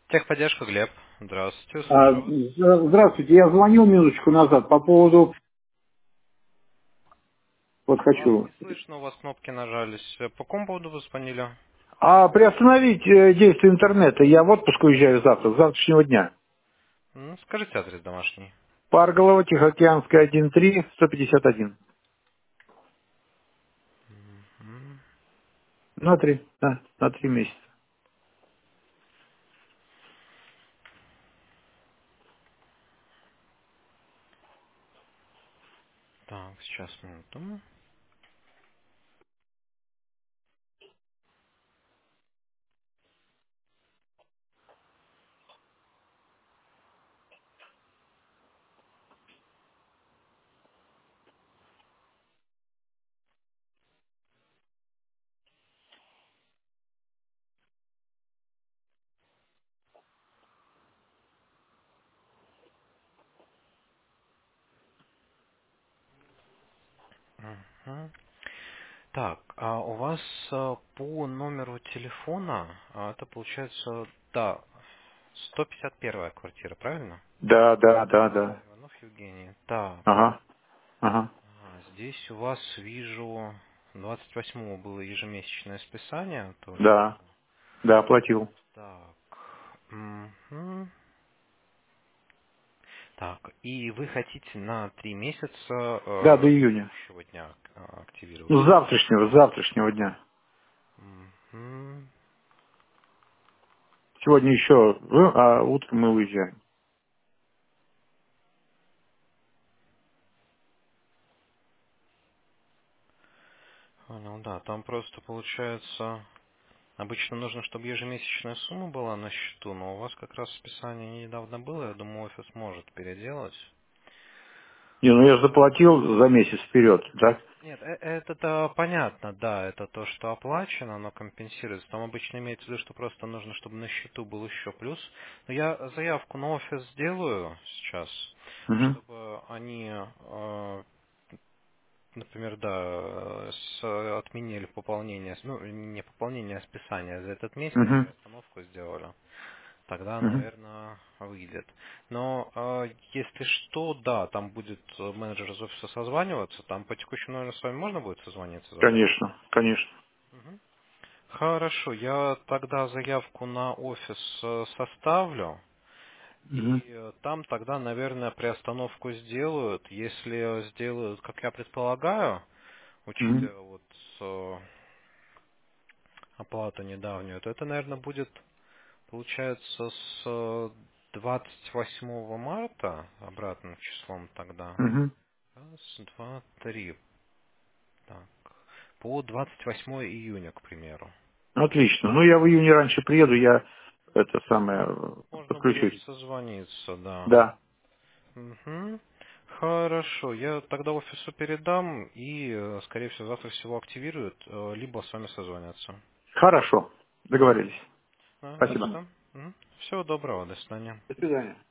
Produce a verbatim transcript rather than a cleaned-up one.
Техподдержка, Глеб. Здравствуйте, А, слушаю вас. з- Здравствуйте, я звонил минуточку назад по поводу, вот Вас хочу, не слышно, у вас кнопки нажались. Э, По какому поводу вы звонили? а приостановить э, действие интернета, я в отпуск уезжаю завтра, с завтрашнего дня. Ну, скажите адрес домашний. Парголова, Тихоокеанская, один три, сто пятьдесят один. М, На три, да, на три месяца. Так, сейчас, минуту. Мгм. Так, а у вас э, по номеру телефона, а, это получается, да, сто пятьдесят первая квартира, правильно? Да, да, да, да. Иванов Евгений. Так, Ага, ага. а, здесь у вас вижу, двадцать восьмого было ежемесячное списание тоже. Да, да, оплатил. Так. Мгм. Так, и вы хотите на три месяца Да, до э, июня. следующего дня э, активировать, Ну, с да? завтрашнего, с завтрашнего дня. Мгм. Сегодня еще, ну, а утром мы уезжаем. Понял, да, там просто получается, обычно нужно, чтобы ежемесячная сумма была на счету, но у вас как раз списание недавно было, я думаю, офис может переделать. Не, ну я же заплатил за месяц вперед, так? Нет, э- это-то понятно, да, это то, что оплачено, оно компенсируется. Там обычно имеется в виду, что просто нужно, чтобы на счету был еще плюс. Но я заявку на офис сделаю сейчас, Угу, чтобы они, э, например, да, э, с- отменили пополнение, ну, не пополнение, а списание за этот месяц, угу, приостановку сделали. Тогда, угу. наверное, выйдет. Но э, если что, да, там будет э, менеджер из офиса созваниваться, там по текущему номеру с вами можно будет созвониться завтра? Конечно, конечно. Мгм. Хорошо, я тогда заявку на офис э, составлю, Мгм, и э, там тогда, наверное, приостановку сделают. Если сделают, как я предполагаю, мгм, учитывая вот э, оплату недавнюю, то это, наверное, будет, получается, с э, двадцать восьмого марта, обратным числом тогда. мгм. Раз, два, три. Так. По двадцать восьмое июня, к примеру. Отлично. Ну, я в июне раньше приеду, я это самое э, Можно будет подключусь. созвониться, да. Да. Мгм. Хорошо, я тогда офису передам и, э, скорее всего, завтра всего активируют, э, либо с вами созвонятся. Хорошо. Мгм. Договорились. А, не за Спасибо. что. Мгм. Всего доброго, до свидания. До свидания.